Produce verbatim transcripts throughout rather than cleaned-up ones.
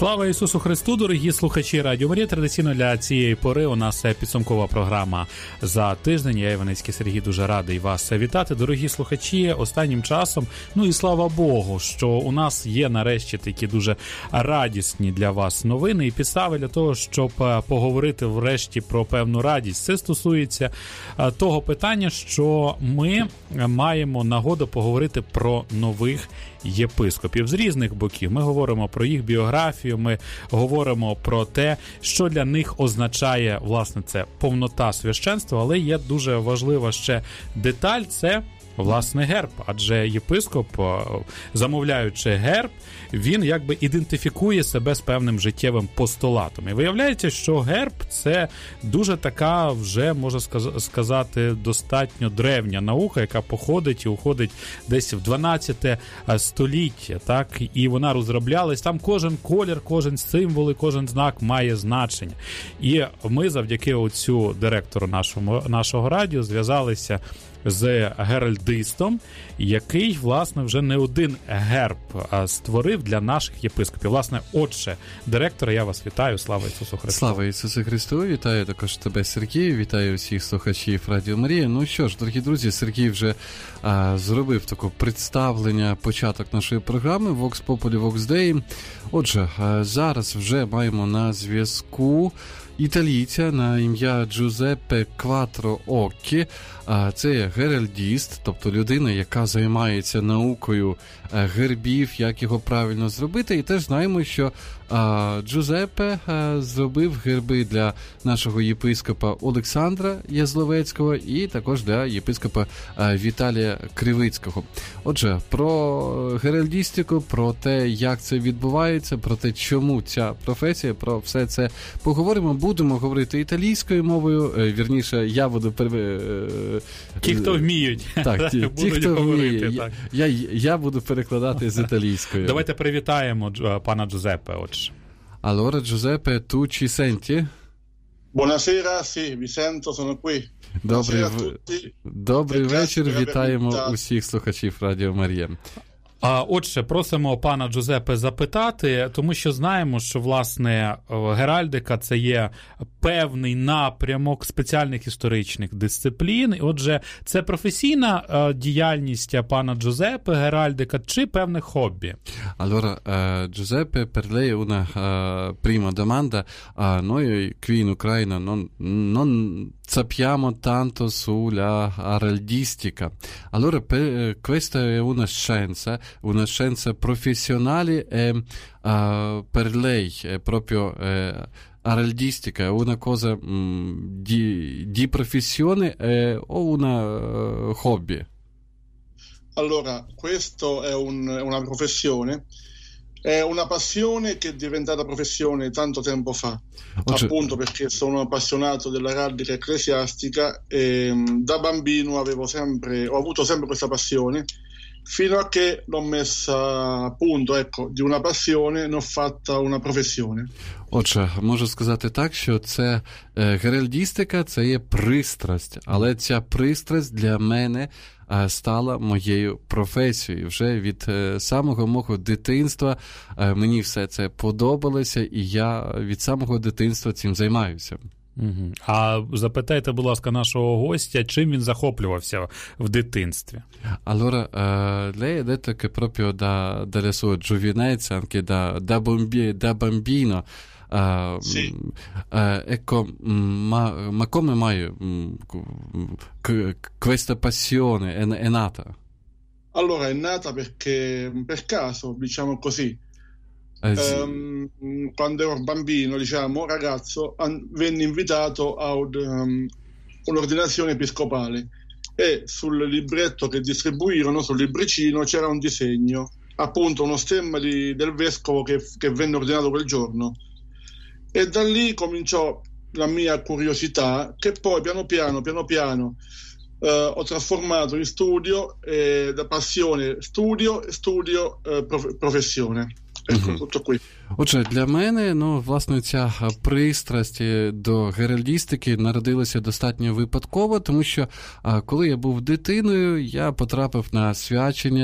Слава Ісусу Христу, дорогі слухачі Радіо Марія. Традиційно для цієї пори у нас підсумкова програма за тиждень. Я, Іваницький Сергій, дуже радий вас вітати. Дорогі слухачі, останнім часом, ну і слава Богу, що у нас є нарешті такі дуже радісні для вас новини і підстави для того, щоб поговорити врешті про певну радість. Це стосується того питання, що ми маємо нагоду поговорити про нових єпископів з різних боків. Ми говоримо про їх біографію, ми говоримо про те, що для них означає, власне, це повнота священства, але є дуже важлива ще деталь – це, власне, герб. Адже єпископ, замовляючи герб, він якби ідентифікує себе з певним життєвим постулатом. І виявляється, що герб – це дуже така вже, можна сказати, достатньо древня наука, яка походить і уходить десь в дванадцяте століття, так? І вона розроблялась. Там кожен колір, кожен символ і кожен знак має значення. І ми завдяки оцю директору нашого, нашого радіо зв'язалися з геральдистом, який, власне, вже не один герб створив для наших єпископів. Власне, отче директора, я вас вітаю. Слава Ісусу Христу. Слава Ісусу Христу. Вітаю також тебе, Сергій. Вітаю всіх слухачів Радіо Марія. Ну що ж, дорогі друзі, Сергій вже а, зробив таке представлення, початок нашої програми Vox Populi, Vox Dei. Отже, а, зараз вже маємо на зв'язку італійця на ім'я Джузеппе Кватрооккі. Це геральдіст, тобто людина, яка займається наукою гербів, як його правильно зробити. І теж знаємо, що Джузеппе зробив герби для нашого єпископа Олександра Язловецького і також для єпископа Віталія Кривицького. Отже, про геральдістику, про те, як це відбувається, про те, чому ця професія, про все це поговоримо. Будемо говорити італійською мовою, вірніше, я буду пере... Ті, хто вміють. Так, ті, ті хто вміє. Я, я, я буду перекладати з італійської. Давайте привітаємо пана Джузеппе, отже. Allora, Giuseppe, tu ci senti? Buonasera, sì, vi sento, sono qui. Добрий, в... Добрий вечір, вітаємо усіх слухачів Радіо Марія. Отже, просимо пана Джузеппе запитати, тому що знаємо, що, власне, геральдика – це є певний напрямок спеціальних історичних дисциплін. Отже, це професійна діяльність пана Джузеппе, геральдика, чи певне хобі? Allora, uh, Giuseppe, per lei una uh, prima domanda. Uh, noi qui in Ucraina non, non sappiamo tanto sulla heraldistica. Allora, per, questa è una scienza, una scienza professionale e uh, per lei è proprio uh, heraldistica è una cosa um, di, di professione eh, o una uh, hobby? Allora, questo è un, una professione, è una passione che è diventata professione tanto tempo fa, Oggi... appunto perché sono appassionato dell'araldica ecclesiastica e da bambino avevo sempre, ho avuto sempre questa passione, fino a che l'ho messa a punto, ecco, di una passione ne ho fatta una professione. Отже, можу сказати так, що це е, геральдістика, це є пристрасть, але ця пристрасть для мене е, стала моєю професією. Вже від е, самого мого дитинства е, мені все це подобалося, і я від самого дитинства цим займаюся. Угу. А запитайте, будь ласка, нашого гостя, чим він захоплювався в дитинстві? Allora, uh, lei ha detto che proprio da, dalle sue giovinezze, anche da, da, bambi, da bambino, uh, sì. uh, ecco, ma, ma come mai uh, questa passione è, è nata? Allora, è nata perché, per caso, diciamo così. Um, quando ero bambino, diciamo, ragazzo, an- venne invitato a um, un'ordinazione episcopale e sul libretto che distribuirono, sul libricino, c'era un disegno, appunto uno stemma di, del vescovo che, che venne ordinato quel giorno. E da lì cominciò la mia curiosità, che poi piano piano, piano piano Uh, ho trasformato in studio, eh, da passione studio, studio eh, prof- professione. Ecco, uh-huh. Tutto qui. Отже, для мене, ну, власне, ця пристрасть до геральдістики народилася достатньо випадково, тому що, коли я був дитиною, я потрапив на свячення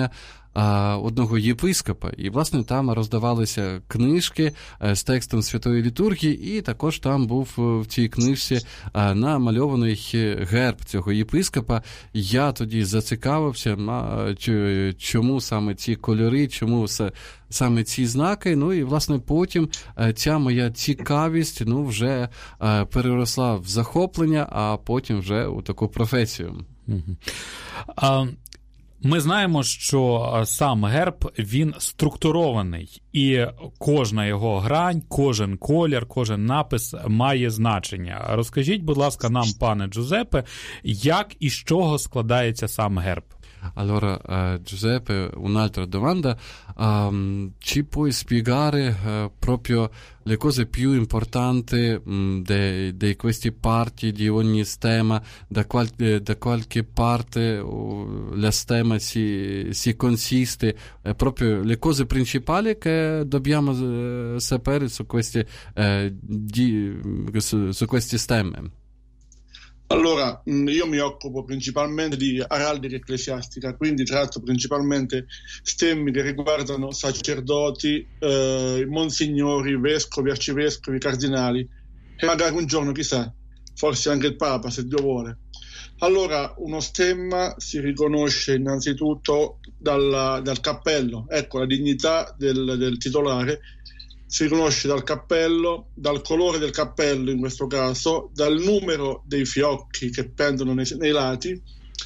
а, одного єпископа, і, власне, там роздавалися книжки а, з текстом Святої Літургії, і також там був в цій книжці а, намальований герб цього єпископа. Я тоді зацікавився, а, чому саме ці кольори, чому саме ці знаки, ну і, власне, потім а, ця моя цікавість, ну, вже а, переросла в захоплення, а потім вже у таку професію. Угу. А... Ми знаємо, що сам герб, він структурований, і кожна його грань, кожен колір, кожен напис має значення. Розкажіть, будь ласка, нам, пане Джузеппе, як і з чого складається сам герб? Allora, uh, Giuseppe, un'altra domanda. Um, ci puoi spiegare uh, proprio le cose più importanti um, di de questi parti di ogni stemma, da, qual, eh, da qualche parte uh, la stemma si, si consiste, eh, proprio le cose principali che dobbiamo uh, sapere su questi, uh, di, su, su questi stemmi. Allora, io mi occupo principalmente di araldica ecclesiastica, quindi tratto principalmente stemmi che riguardano sacerdoti, eh, monsignori, vescovi, arcivescovi, cardinali e magari un giorno, chissà, forse anche il Papa, se Dio vuole. Allora, uno stemma si riconosce innanzitutto dalla, dal cappello, ecco la dignità del, del titolare. Si riconosce dal cappello, dal colore del cappello in questo caso, dal numero dei fiocchi che pendono nei, nei lati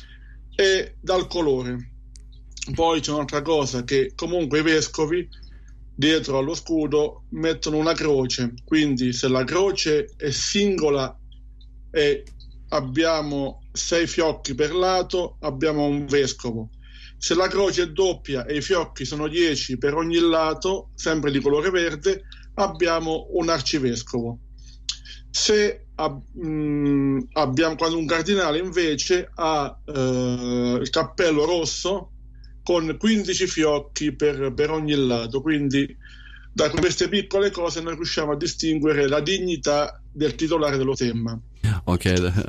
e dal colore. Poi c'è un'altra cosa, che comunque i vescovi dietro allo scudo mettono una croce, quindi se la croce è singola e abbiamo sei fiocchi per lato, abbiamo un vescovo. Se la croce è doppia e i fiocchi sono dieci per ogni lato, sempre di colore verde, abbiamo un arcivescovo. Se ab, mh, abbiamo, quando un cardinale invece ha eh, il cappello rosso con quindici fiocchi per, per ogni lato, quindi da queste piccole cose noi riusciamo a distinguere la dignità del titolare dello stemma. Ok,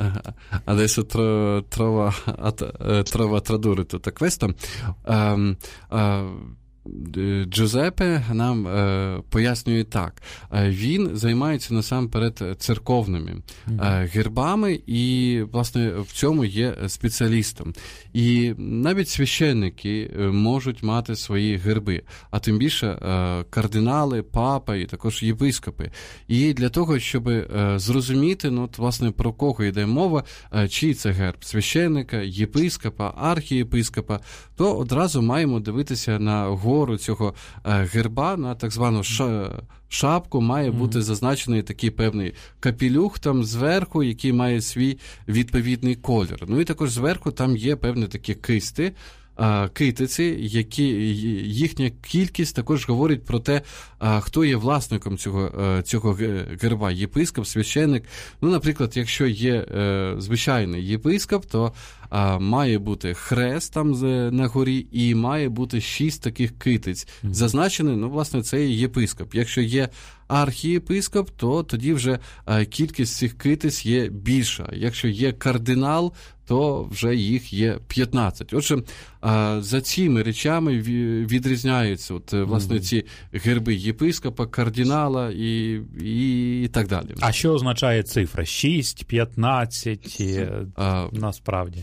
adesso tro, trovo, trovo a tradurre tutto questo. Um, uh, Джузеппе нам е, пояснює так. Е, він займається насамперед церковними е, гербами і, власне, в цьому є спеціалістом. І навіть священники можуть мати свої герби, а тим більше е, кардинали, папа і також єпископи. І для того, щоб е, зрозуміти, ну, от, власне, про кого йде мова, е, чий це герб, священника, єпископа, архієпископа, то одразу маємо дивитися на гору цього герба, на так звану шапку, має бути зазначений такий певний капелюх там зверху, який має свій відповідний колір. Ну і також зверху там є певні такі кисти, китиці, які, їхня кількість також говорить про те, хто є власником цього, цього герба, єпископ, священник. Ну, наприклад, якщо є звичайний єпископ, то має бути хрест там на горі і має бути шість таких китиць. Зазначений, ну, власне, це є єпископ. Якщо є архієпископ, то тоді вже кількість цих китиць є більша. Якщо є кардинал, то вже їх є п'ятнадцять. Отже, за цими речами відрізняються от, власне, ці герби єпископа, кардинала і, і, і так далі. А що означає цифра? шість, п'ятнадцять, а, насправді?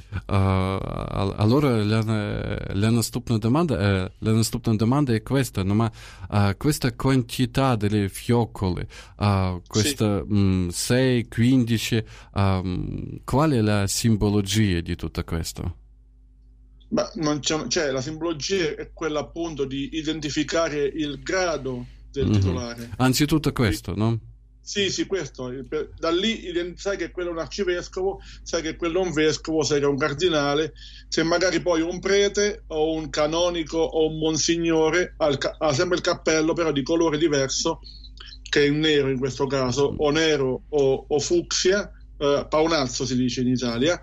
А, allora, la, la nostupna domanda, eh, la nostupna domanda è questa, no, ma uh, questa quantità delle fiocole, uh, questa sì. mh, sei, quindici, um, qual è la simbologia di tutto questo? Ma non c'è, cioè, la simbologia è quella appunto di identificare il grado del mm-hmm. titolare. Anzitutto questo, no? Sì, sì, questo. Da lì sai che quello è un arcivescovo, sai che quello è un vescovo, sai che è un cardinale. Se magari poi un prete o un canonico o un monsignore ha, il, ha sempre il cappello, però di colore diverso, che è il nero in questo caso, o nero o, o fucsia, eh, paonazzo si dice in Italia.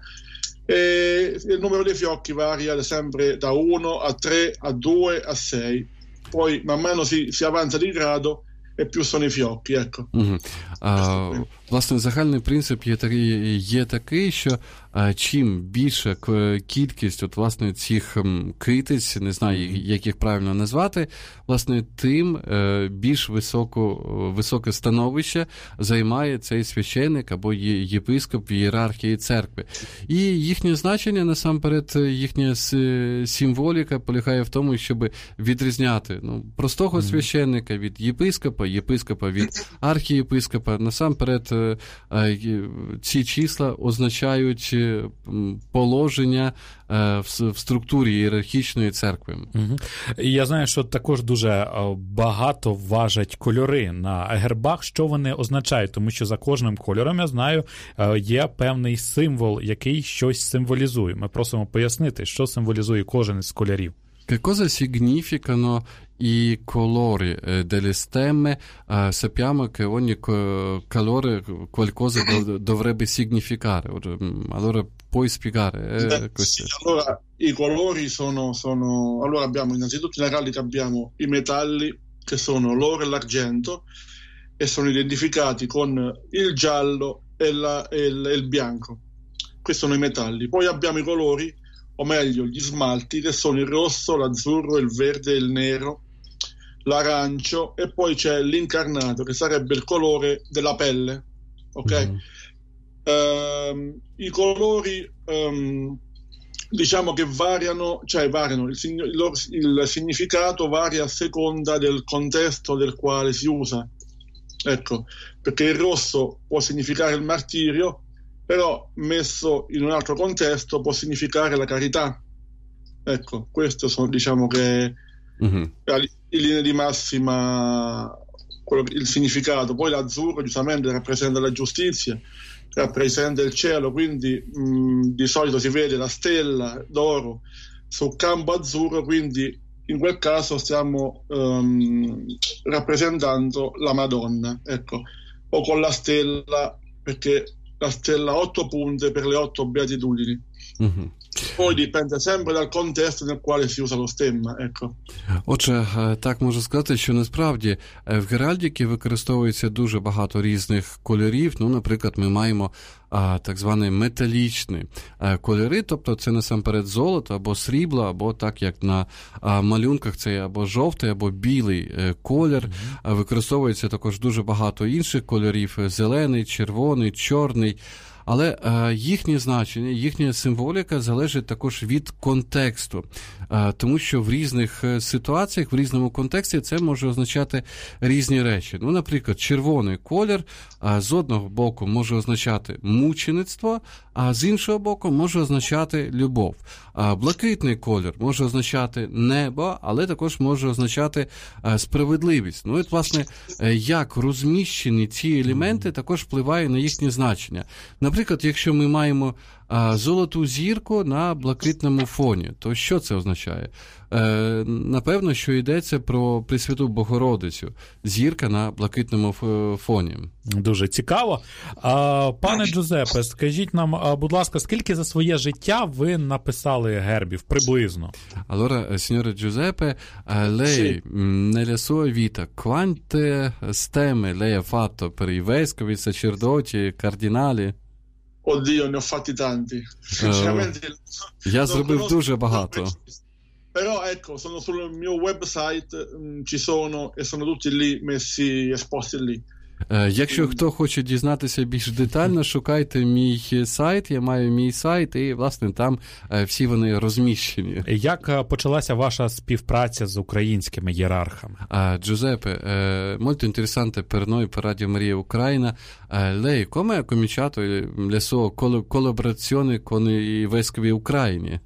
E il numero dei fiocchi varia sempre da uno a tre a due a sei. Poi man mano si, si avanza di grado e più sono i fiocchi, ecco. Угу. А, власне, загальний принцип є такий, є такий, що а, чим більша кількість от, власне, цих китиць, не знаю, як їх правильно назвати, власне, тим е, більш високо, високе становище займає цей священник або єпископ в ієрархії церкви. І їхнє значення, насамперед, їхня символіка полягає в тому, щоб відрізняти ну, простого mm-hmm. священника від єпископа, єпископа від архієпископа. Насамперед, ці числа означають положення в структурі ієрархічної церкви. Угу. Я знаю, що також дуже багато важать кольори на гербах, що вони означають, тому що за кожним кольором, я знаю, є певний символ, який щось символізує. Ми просимо пояснити, що символізує кожен із кольорів. Che cosa significano i colori delle stemme? Uh, sappiamo che ogni co- colore qualcosa do- dovrebbe significare. Allora puoi spiegare? Eh, eh, sì, allora i colori sono, sono... Allora abbiamo innanzitutto in araldica abbiamo i metalli che sono l'oro e l'argento e sono identificati con il giallo e, la, e, il, e il bianco. Questi sono i metalli. Poi abbiamo i colori, o meglio gli smalti, che sono il rosso, l'azzurro, il verde, il nero, l'arancio, e poi c'è l'incarnato, che sarebbe il colore della pelle, ok? Mm-hmm. Uh, i colori um, diciamo che variano, cioè variano, il, il, il significato varia a seconda del contesto del quale si usa, ecco, perché il rosso può significare il martirio, però messo in un altro contesto può significare la carità. Ecco, questo sono, diciamo che mm-hmm. in linea di massima quello, il significato. Poi l'azzurro giustamente rappresenta la giustizia, rappresenta il cielo, quindi mh, di solito si vede la stella d'oro sul campo azzurro, quindi in quel caso stiamo um, rappresentando la Madonna, ecco, o con la stella, perché la stella a otto punte per le otto beatitudini. Mm-hmm. Poi dipende sempre dal contesto nel quale si usa lo stemma, ecco. Отже, так можу сказати, що насправді в геральдіки використовується дуже багато різних кольорів. Ну, наприклад, ми маємо а, так звані металічні а, кольори, тобто це насамперед золото або срібло, або так як на а, малюнках це або жовтий, або білий а, колір. Mm-hmm. А, використовується також дуже багато інших кольорів: зелений, червоний, чорний. Але е, їхнє значення, їхня символіка залежить також від контексту, е, тому що в різних ситуаціях, в різному контексті це може означати різні речі. Ну, наприклад, червоний колір е, з одного боку може означати мучеництво, а з іншого боку може означати любов. Е, блакитний колір може означати небо, але також може означати е, справедливість. Ну, і, власне, е, як розміщені ці елементи також впливає на їхнє значення. Наприклад, якщо ми маємо а, золоту зірку на блакитному фоні, то що це означає? Е, напевно, що йдеться про Пресвяту Богородицю. Зірка на блакитному фоні. Дуже цікаво. А, пане Джузеппе, скажіть нам, будь ласка, скільки за своє життя ви написали гербів приблизно? Allora, signore Giuseppe, lei nella sua vita quante stemme lei ha fatto per i vescovi, sacerdoti, cardinali? Oddio, ne ho fatti tanti. Sinceramente, uh, я зробив дуже багато. Però ecco, sono sul mio website, mh, ci sono e sono tutti lì messi, esposti lì. Uh, якщо хто хоче дізнатися більш детально, шукайте мій сайт, я маю мій сайт, і, власне, там uh, всі вони розміщені. Як почалася ваша співпраця з українськими ієрархами? Uh, Giuseppe, uh, molto interessante per noi, per Radio Maria Ucraina. Uh, lei come ha cominciato la sua col- collaborazione con i vescovi ucraini?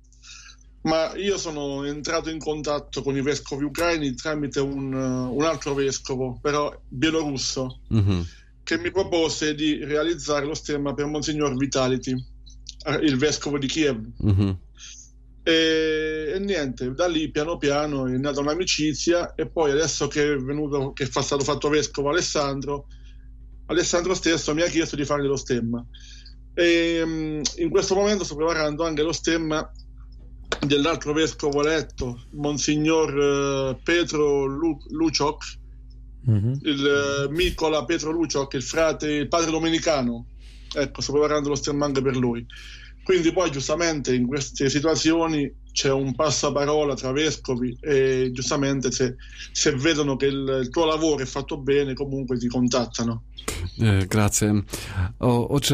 Ma io sono entrato in contatto con i vescovi ucraini tramite un, un altro vescovo, però bielorusso, mm-hmm. che mi propose di realizzare lo stemma per Monsignor Vitality, il vescovo di Kiev. Mm-hmm. E, e niente, da lì piano piano è nata un'amicizia, e poi adesso che è venuto, che è stato fatto vescovo Alessandro, Alessandro stesso mi ha chiesto di fare lo stemma. E in questo momento sto preparando anche lo stemma dell'altro vescovo eletto, Monsignor uh, Petro Lu- Luciok, uh-huh. il Micola Pietro Lucio, che è il frate, il padre domenicano, ecco, sto preparando lo stemma anche per lui. Quindi poi giustamente in queste situazioni c'è un passaparola tra vescovi e giustamente se, se vedono che il, il tuo lavoro è fatto bene comunque ti contattano. Е, Грація. Отже,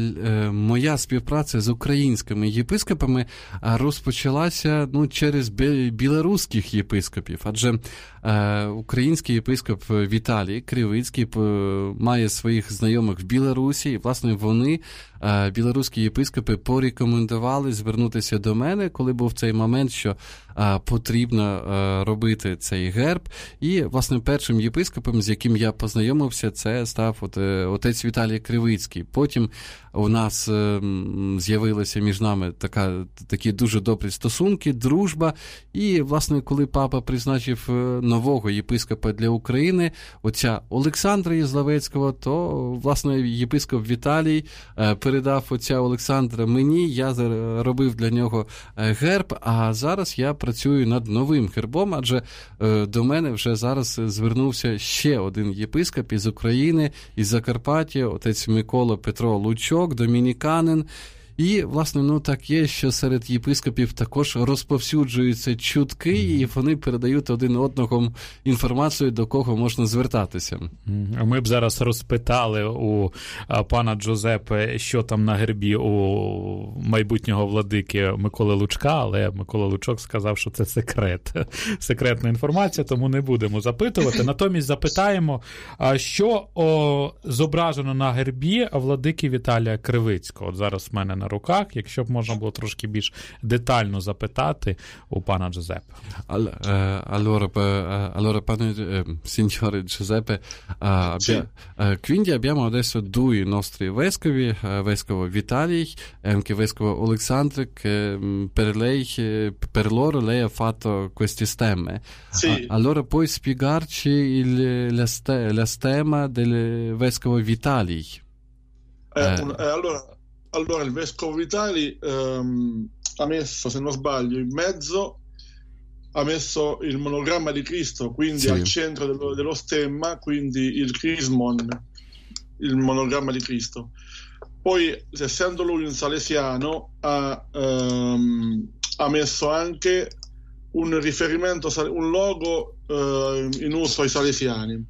моя співпраця з українськими єпископами розпочалася ну, через білоруських єпископів, адже е, український єпископ Віталій Кривицький має своїх знайомих в Білорусі, і, власне, вони, е, білоруські єпископи, порекомендували звернутися до мене, коли був цей момент, що е, потрібно е, робити цей герб. І, власне, першим єпископом, з яким я познайомився, це став от, е, отець Віталій Кривицький. Потім у нас е, з'явилися між нами така, такі дуже добрі стосунки, дружба. І, власне, коли папа призначив нового єпископа для України, отця Олександра Єзлавецького, то, власне, єпископ Віталій е, передав отця Олександра мені, я робив для нього герб, а зараз я працюю над новим гербом, адже е, до мене вже зараз звернувся ще один єпископ із України, із Закарпаття, отець Микола Петро Лучок, домініканин. І, власне, ну так є, що серед єпископів також розповсюджуються чутки, і вони передають один одному інформацію, до кого можна звертатися. Ми б зараз розпитали у пана Джузеппе, що там на гербі у майбутнього владики Миколи Лучка, але Микола Лучок сказав, що це секрет. Секретна інформація, тому не будемо запитувати. Натомість запитаємо, що о, зображено на гербі владики Віталія Кривицького. От зараз в мене на руках, якщо б можна було трошки більш детально запитати у пана Джузеппе. Allora, allora pane signore Giuseppe, sì. Quindi abbiamo adesso due nostri vescovi, vescovo Vitalij e anche vescovo Oleksandr, che per lei, per loro lei ha fatto queste stemme. Sì. Allora puoi spiegarci il, la, ste, la stemma del vescovo Vitalij? Eh, eh. Un, eh, allora Allora, il vescovo Vitali ehm, ha messo, se non sbaglio, in mezzo, ha messo il monogramma di Cristo, quindi sì. Al centro dello, dello stemma, quindi il crismon, il monogramma di Cristo. Poi, essendo lui un salesiano, ha, ehm, ha messo anche un riferimento, un logo eh, in uso ai salesiani.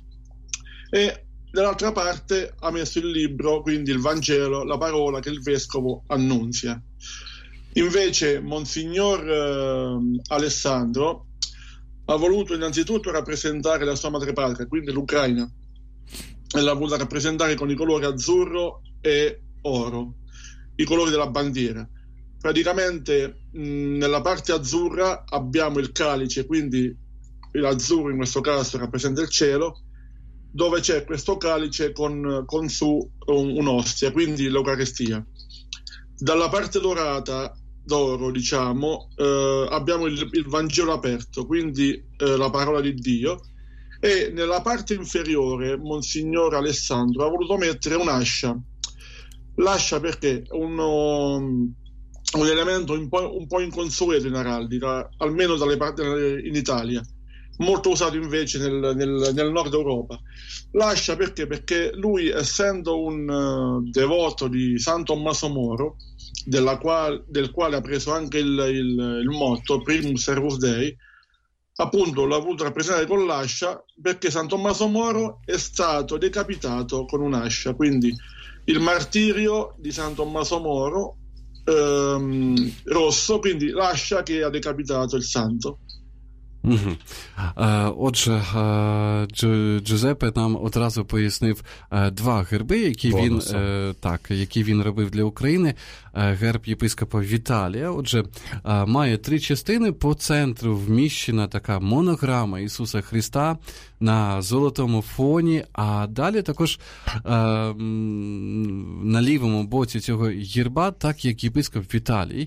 E dall'altra parte ha messo il libro, quindi il Vangelo, la parola che il vescovo annunzia. Invece Monsignor eh, Alessandro ha voluto innanzitutto rappresentare la sua madrepatria, quindi l'Ucraina, e l'ha voluta rappresentare con i colori azzurro e oro, i colori della bandiera. Praticamente mh, nella parte azzurra abbiamo il calice, quindi l'azzurro in questo caso rappresenta il cielo, dove c'è questo calice con, con su un, un'ostia, quindi l'Eucaristia. Dalla parte dorata, d'oro, diciamo, eh, abbiamo il, il Vangelo aperto, quindi eh, la parola di Dio, e nella parte inferiore Monsignor Alessandro ha voluto mettere un'ascia. L'ascia perché è uno, un elemento un po', un po' inconsueto in araldica, almeno dalle parti in Italia, molto usato invece nel, nel, nel nord Europa. L'ascia perché? Perché lui, essendo un uh, devoto di San Tommaso Moro, della qual, del quale ha preso anche il, il, il motto Primus Servus Dei, appunto l'ha voluto rappresentare con l'ascia perché San Tommaso Moro è stato decapitato con un'ascia, quindi il martirio di San Tommaso Moro ehm, rosso, quindi l'ascia che ha decapitato il santo. Угу. Отже, Джузеппе нам одразу пояснив два герби, які він, так, які він робив для України. Герб єпископа Віталія. Отже, має три частини. По центру вміщена така монограма Ісуса Христа на золотому фоні, а далі також на лівому боці цього герба, так як єпископ Віталій,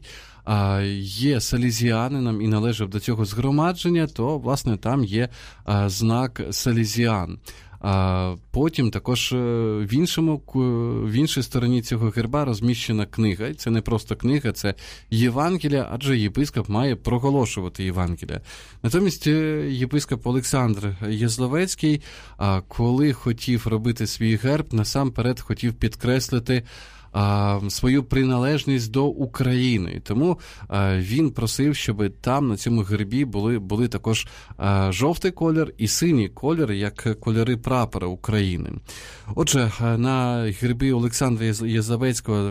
а, є салезіанином і належав до цього згромадження, то, власне, там є а, знак салезіан. А потім також в іншому, в іншій стороні цього герба розміщена книга. І це не просто книга, це Євангелія, адже єпископ має проголошувати Євангелія. Натомість єпископ Олександр Єзловецький, коли хотів робити свій герб, насамперед хотів підкреслити свою приналежність до України. І тому він просив, щоб там на цьому гербі були, були також жовтий колір і синій колір, як кольори прапора України. Отже, на гербі Олександра Єзловецького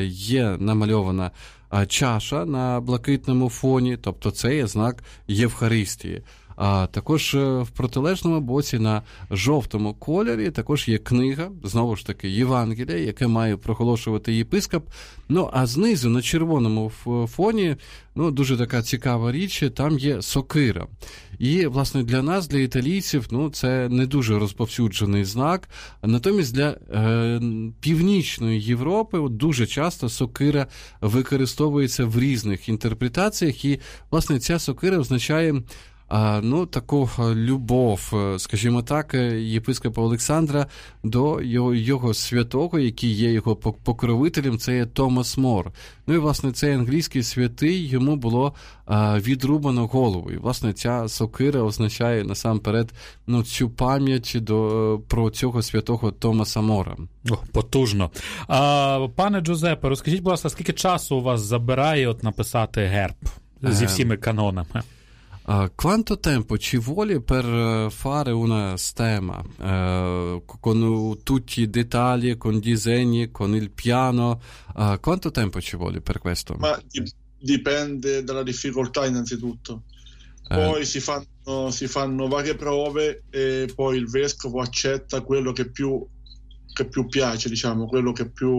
є намальована чаша на блакитному фоні, тобто це є знак Євхаристії. А також в протилежному боці на жовтому кольорі також є книга, знову ж таки, Євангелія, яке має проголошувати єпископ. Ну, а знизу на червоному фоні, ну, дуже така цікава річ, там є сокира. І, власне, для нас, для італійців, ну, це не дуже розповсюджений знак. Натомість для е, північної Європи от, дуже часто сокира використовується в різних інтерпретаціях. І, власне, ця сокира означає А, ну, таку любов, скажімо так, єпископа Олександра до його, його святого, який є його покровителем, це є Томас Мор. Ну і, власне, цей англійський святий, йому було а, відрубано голову. І, власне, ця сокира означає, насамперед, ну, цю пам'ять до, про цього святого Томаса Мора. О, потужно. А, пане Джузеппе, розкажіть, будь ласка, скільки часу у вас забирає от написати герб зі всіми канонами? Uh, quanto tempo ci vuole per fare una stemma uh, con tutti i dettagli, con i disegni, con il piano? Uh, quanto tempo ci vuole per questo? Ma dipende dalla difficoltà innanzitutto. Poi uh. si fanno, si fanno varie prove e poi il vescovo accetta quello che più, che più piace, diciamo, quello che più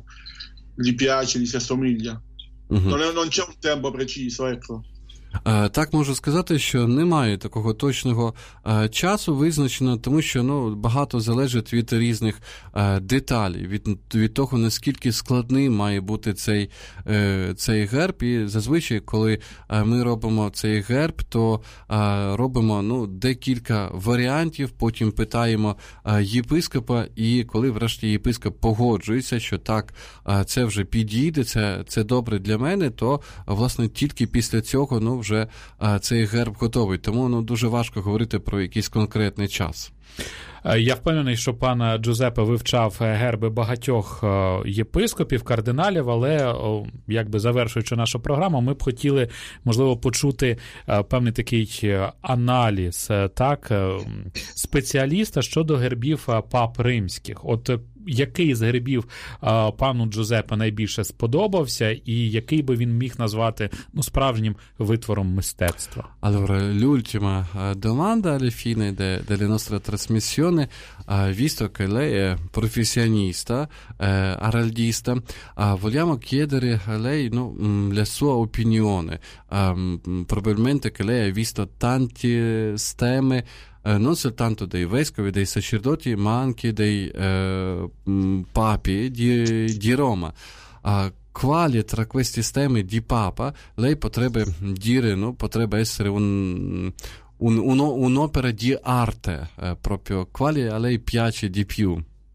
gli piace, gli si assomiglia. Uh-huh. Non, è, non c'è un tempo preciso, ecco. Так, можу сказати, що немає такого точного е, часу визначено, тому що ну, багато залежить від різних е, деталей, від, від того, наскільки складний має бути цей, е, цей герб. І зазвичай, коли е, ми робимо цей герб, то е, робимо ну, декілька варіантів, потім питаємо е, єпископа, і коли врешті єпископ погоджується, що так, е, це вже підійде, це, це добре для мене, то, власне, тільки після цього, ну, вже а, цей герб готовий. Тому ну, дуже важко говорити про якийсь конкретний час. Я впевнений, що пан Джузеппе вивчав герби багатьох єпископів, кардиналів, але, якби завершуючи нашу програму, ми б хотіли, можливо, почути певний такий аналіз, так, спеціаліста щодо гербів пап римських. От який з гербів а, пану Джузеппе найбільше сподобався і який би він міг назвати ну, справжнім витвором мистецтва? Allora, l'ultima domanda alla fine de, della nostra trasmissione, uh, visto che lei è professionista, uh, araldista, uh, vogliamo chiedere a lei no, mh, la sua opinione. Um, probabilmente che lei ha visto tanti stemmi non soltanto dei vescovi, dei sacerdoti, ma anche dei eh, papi di, di Roma. Uh, quali tra questi stemmi di papa lei potrebbe dire, no, potrebbe essere un, un, un, un'opera di arte, eh, proprio quale a lei piace di più?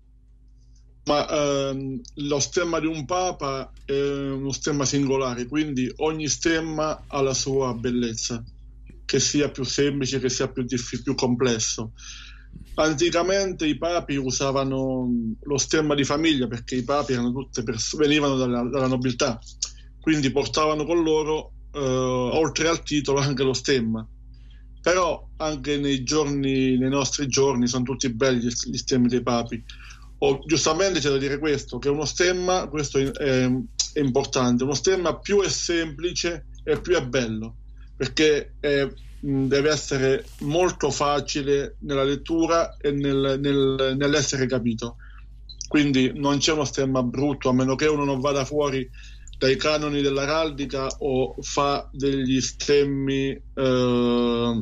Ma ehm, lo stemma di un papa è uno stemma singolare, quindi ogni stemma ha la sua bellezza, che sia più semplice, che sia più, diff- più complesso. Anticamente i papi usavano lo stemma di famiglia perché i papi erano tutte pers- venivano dalla, dalla nobiltà, quindi portavano con loro eh, oltre al titolo anche lo stemma. Però anche nei giorni, nei nostri giorni sono tutti belli gli stemmi dei papi. O, giustamente c'è da dire questo, che uno stemma, questo è, è, è importante, uno stemma più è semplice e più è bello, perché è, deve essere molto facile nella lettura e nel, nel, nell'essere capito. Quindi non c'è uno stemma brutto, a meno che uno non vada fuori dai canoni dell'araldica o fa degli stemmi eh,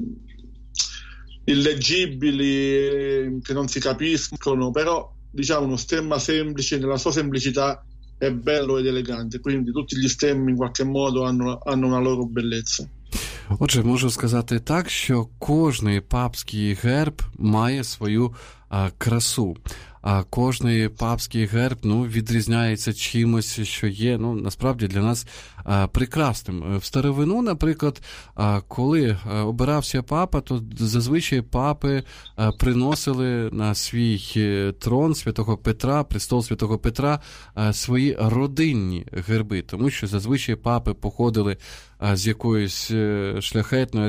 illeggibili che non si capiscono, però diciamo uno stemma semplice nella sua semplicità è bello ed elegante, quindi tutti gli stemmi in qualche modo hanno, hanno una loro bellezza. Отже, можу сказати так, що кожний папський герб має свою а, красу. А кожний папський герб, ну, відрізняється чимось, що є, ну, насправді для нас а, прекрасним. В старовину, наприклад, а, коли а, обирався папа, то зазвичай папи а, приносили на свій трон Святого Петра, престол Святого Петра, а, свої родинні герби, тому що зазвичай папи походили а, з якоїсь шляхетної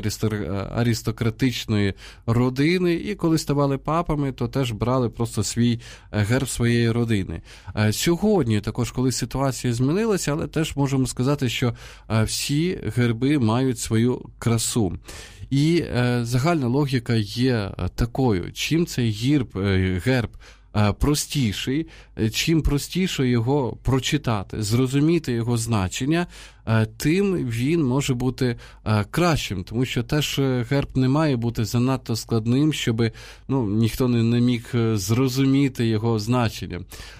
аристократичної родини, і коли ставали папами, то теж брали просто свій герб своєї родини. Сьогодні також, коли ситуація змінилася, але теж можемо сказати, що всі герби мають свою красу. І загальна логіка є такою. Чим цей герб, герб простіший, чим простіше його прочитати, зрозуміти його значення, тим він може бути кращим, тому що теж герб не має бути занадто складним, щоб, ну, ніхто не, не міг зрозуміти його значення.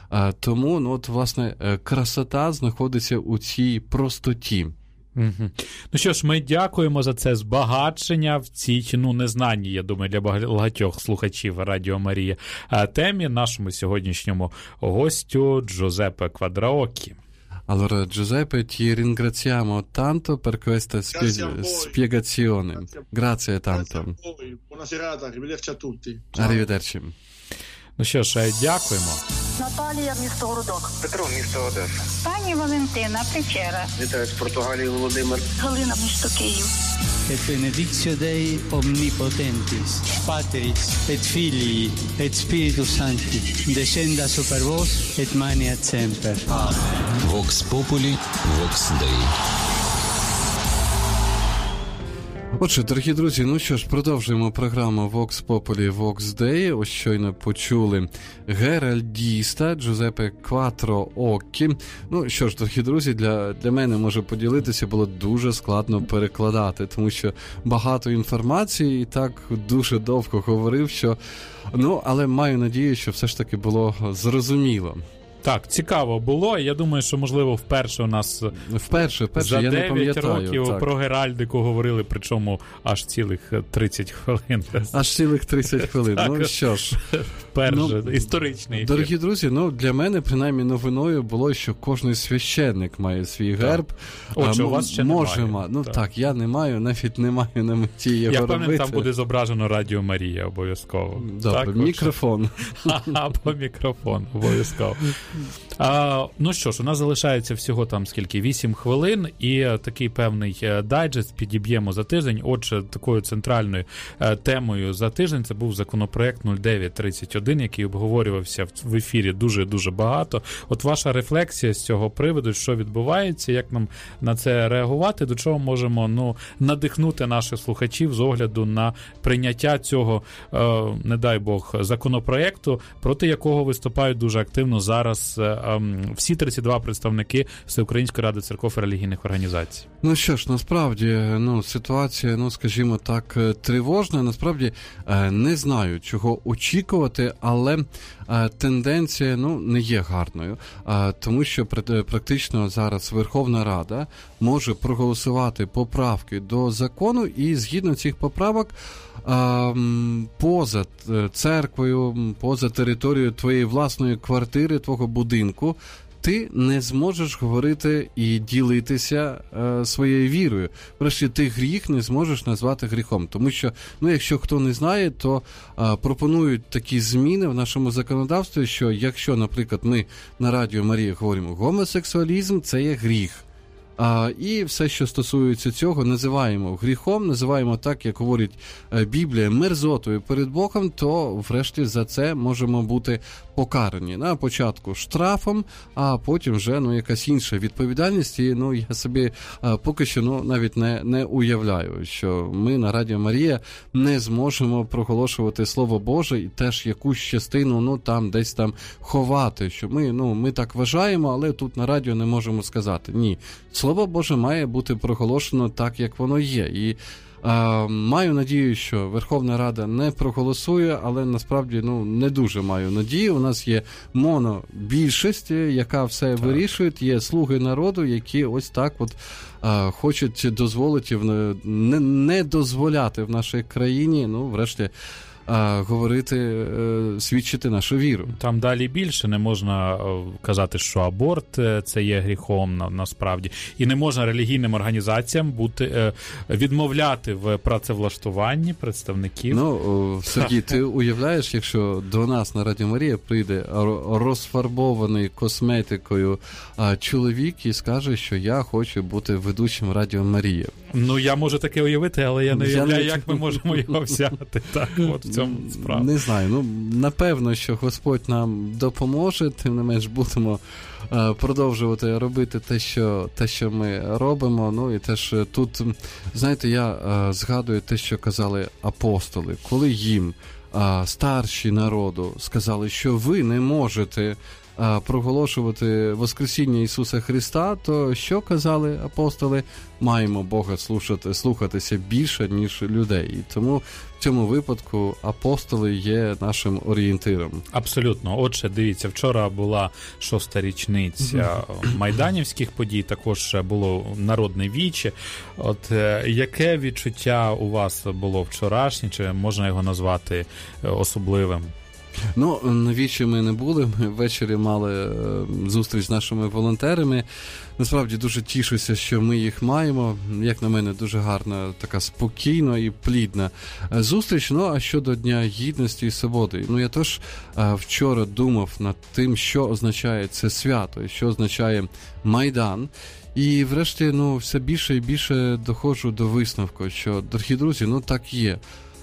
Тому, ну, от, власне, красота знаходиться у цій простоті. Угу. Ну що ж, ми дякуємо за це збагачення в цій, ну, незнаній, я думаю, для багатьох слухачів Радіо Марія темі нашому сьогоднішньому гостю Джузеппе Квадраокі. Allora, Giuseppe, ti ringraziamo tanto per questa spie- spiegazione. Grazie tanto. Grazie a voi. Buona serata, arrivederci a tutti. Arrivederci. Ну що ж, дякуємо. Наталія, місто Городок. Петро, місто Одеса. Пані Валентина, Печера. Вітаю з Португалії, Володимир. Галина, місто Київ. Et benedictio Dei omnipotentis, Patris et Filii et Spiritus Sancti, descenda super vos et maneat semper. Amen. Vox Populi, Vox Dei. Отже, дорогі друзі, ну що ж, продовжуємо програму Vox Populi, Vox Dei. Ось щойно почули геральдіста Джузеппе Кватрооккі. Ну що ж, дорогі друзі, для, для мене, може, поділитися було дуже складно перекладати, тому що багато інформації і так дуже довго говорив, що, ну, але маю надію, що все ж таки було зрозуміло. Так, цікаво було. Я думаю, що, можливо, вперше у нас вперше, вперше, за я не дев'ять пам'ятаю, років так. Про Геральдику говорили, причому аж цілих тридцять хвилин. Аж цілих тридцять хвилин. Ну що ж. Перше, ну, історичний ефір. Дорогі друзі, ну для мене, принаймні, новиною було, що кожний священник має свій герб. Отже, а, у вас ще може, немає. Ма... Ну так. так, я не маю, навіть не маю на меті його я робити. Я впевнений, там буде зображено Радіо Марія обов'язково. Добре, так, мікрофон. Або мікрофон, обов'язково. А, ну що ж, у нас залишається всього там скільки? вісім хвилин, і такий певний дайджест підіб'ємо за тиждень. Отже, такою центральною темою за тиждень це був законопроект нуль дев'ять тридцять один, який обговорювався в ефірі дуже-дуже багато. От ваша рефлексія з цього приводу, що відбувається, як нам на це реагувати, до чого можемо, ну, надихнути наших слухачів з огляду на прийняття цього, е, не дай Бог, законопроекту, проти якого виступають дуже активно зараз е, е, всі тридцять два представники Всеукраїнської ради церков і релігійних організацій. Ну що ж, насправді, ну, ситуація, ну, скажімо так, тривожна. Насправді, не знаю, чого очікувати, але тенденція, ну, не є гарною. Тому що практично зараз Верховна Рада може проголосувати поправки до закону, і згідно цих поправок поза церквою, поза територією твоєї власної квартири, твого будинку, ти не зможеш говорити і ділитися е, своєю вірою. Врешті, ти гріх не зможеш назвати гріхом. Тому що, ну, якщо хто не знає, то е, пропонують такі зміни в нашому законодавстві, що якщо, наприклад, ми на Радіо Марія говоримо гомосексуалізм, це є гріх. А, і все, що стосується цього, називаємо гріхом, називаємо так, як говорить Біблія, мерзотою перед Богом, то врешті за це можемо бути покарані. На початку штрафом, а потім вже, ну, якась інша відповідальність. І, ну, я собі а, поки що, ну, навіть не, не уявляю, що ми на Радіо Марія не зможемо проголошувати Слово Боже і теж якусь частину, ну, там, десь там ховати, що ми, ну, ми так вважаємо, але тут на радіо не можемо сказати. Ні. Слово Боже має бути проголошено так, як воно є. І Маю надію, що Верховна Рада не проголосує, але насправді ну, не дуже маю надії. У нас є монобільшість, яка все так. вирішує, є слуги народу, які ось так от а, хочуть дозволити, не, не дозволяти в нашій країні, ну, врешті, А, говорити, е, свідчити нашу віру. Там далі більше, не можна казати, що аборт це є гріхом на, насправді. І не можна релігійним організаціям бути, е, відмовляти в працевлаштуванні представників. Ну, Сергій, ти уявляєш, якщо до нас на Радіо Марія прийде розфарбований косметикою а, чоловік і скаже, що я хочу бути ведучим Радіо Марія. Ну, я можу таке уявити, але я не уявляю, як ми можемо його взяти. Так, от в цьому справа. Не знаю, ну, напевно, що Господь нам допоможе, тим не менш будемо е, продовжувати робити те, що, те, що ми робимо. Ну, і теж тут, знаєте, я е, згадую те, що казали апостоли, коли їм е, старші народу сказали, що ви не можете проголошувати Воскресіння Ісуса Христа, то що казали апостоли? Маємо Бога слухати, слухатися більше, ніж людей. І тому в цьому випадку апостоли є нашим орієнтиром. Абсолютно. Отже, дивіться, вчора була шоста річниця майданівських подій, також було народне віче. От яке відчуття у вас було вчорашнє, чи можна його назвати особливим? Ну, навіщо ми не були? Ми ввечері мали зустріч з нашими волонтерами. Насправді дуже тішуся, що ми їх маємо. Як на мене, дуже гарна, така спокійна і плідна зустріч. Ну, а щодо Дня Гідності і Свободи. Ну, я теж вчора думав над тим, що означає це свято, що означає Майдан. І врешті, ну, все більше і більше доходжу до висновку, що, дорогі друзі, ну, так є.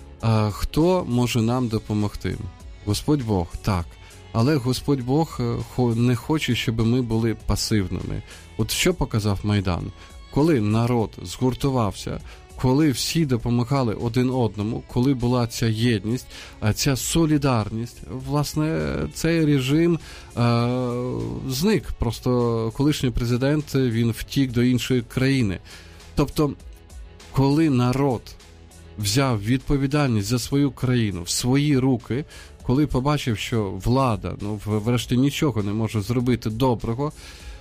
А хто може нам допомогти? Господь Бог, так. Але Господь Бог не хоче, щоб ми були пасивними. От що показав Майдан? Коли народ згуртувався, коли всі допомагали один одному, коли була ця єдність, ця солідарність, власне, цей режим е- зник. Просто колишній президент, він втік до іншої країни. Тобто, коли народ взяв відповідальність за свою країну в свої руки, коли побачив, що влада, ну, врешті нічого не може зробити доброго,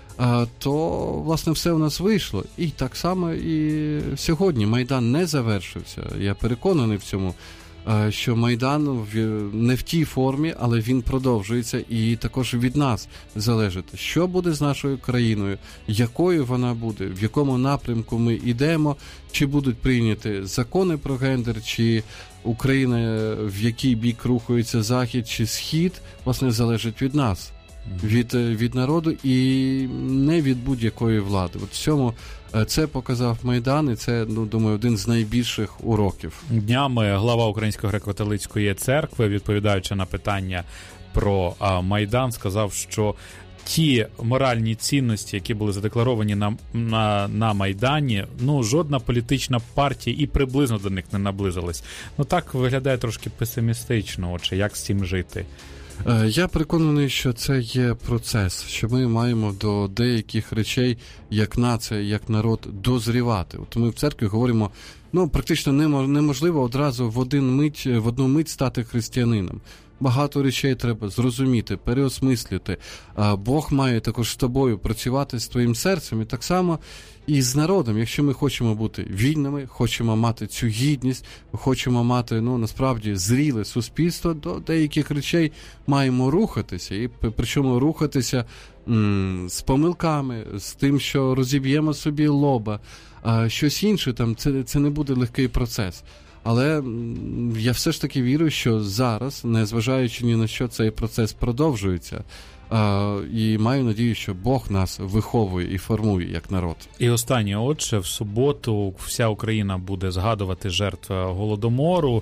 то, власне, все у нас вийшло. І так само і сьогодні Майдан не завершився. Я переконаний в цьому, що Майдан не в тій формі, але він продовжується, і також від нас залежить, що буде з нашою країною, якою вона буде, в якому напрямку ми йдемо, чи будуть прийняті закони про гендер, чи Україна, в який бік рухається Захід чи Схід, власне, залежить від нас, від, від народу і не від будь-якої влади. От в цьому це показав Майдан, і це, ну, думаю, один з найбільших уроків. Днями глава Української греко-католицької церкви, відповідаючи на питання про а, Майдан, сказав, що ті моральні цінності, які були задекларовані на, на, на Майдані, ну, жодна політична партія і приблизно до них не наблизилась. Ну, так виглядає трошки песимістично, отже, як з цим жити? Я переконаний, що це є процес, що ми маємо до деяких речей, як нація, як народ, дозрівати. От ми в церкві говоримо, ну, практично неможливо одразу в один мить, в одну мить стати християнином. Багато речей треба зрозуміти, переосмислити. Бог має також з тобою працювати, з твоїм серцем, і так само і з народом. Якщо ми хочемо бути вільними, хочемо мати цю гідність, хочемо мати, ну, насправді, зріле суспільство, до деяких речей маємо рухатися. І причому рухатися м- з помилками, з тим, що розіб'ємо собі лоба. А щось інше, там, це, це не буде легкий процес. Але я все ж таки вірю, що зараз, незважаючи ні на що, цей процес продовжується. Uh, і маю надію, що Бог нас виховує і формує як народ. І останнє, отже, в суботу вся Україна буде згадувати жертв Голодомору.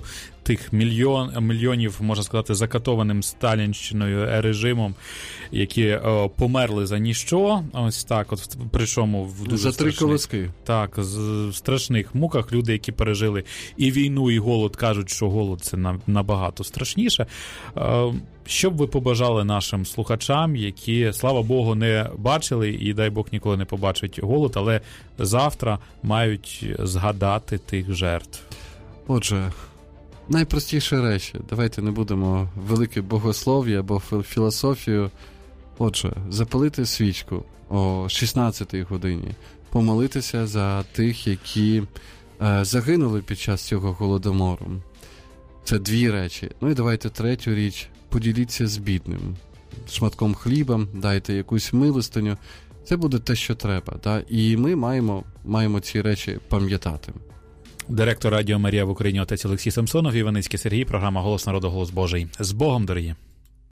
тих мільйон, мільйонів, можна сказати, закатованим сталінщиною режимом, які о, померли за ніщо, ось так, от причому в дуже за три колоски. Так, в страшних муках люди, які пережили і війну, і голод, кажуть, що голод це набагато страшніше. Що б ви побажали нашим слухачам, які, слава Богу, не бачили і, дай Бог, ніколи не побачать голод, але завтра мають згадати тих жертв? Отже, найпростіші речі. Давайте не будемо велике богослов'я або філософію. Отже, запалити свічку о шістнадцятій годині, помолитися за тих, які е, загинули під час цього голодомору. Це дві речі. Ну і давайте третю річ. Поділіться з бідним. Шматком хліба, дайте якусь милостиню. Це буде те, що треба. Да? І ми маємо, маємо ці речі пам'ятати. Директор Радіо Марія в Україні отець Олексій Самсонов, Іваницький Сергій, програма «Голос народу, голос Божий». З Богом, дорогі!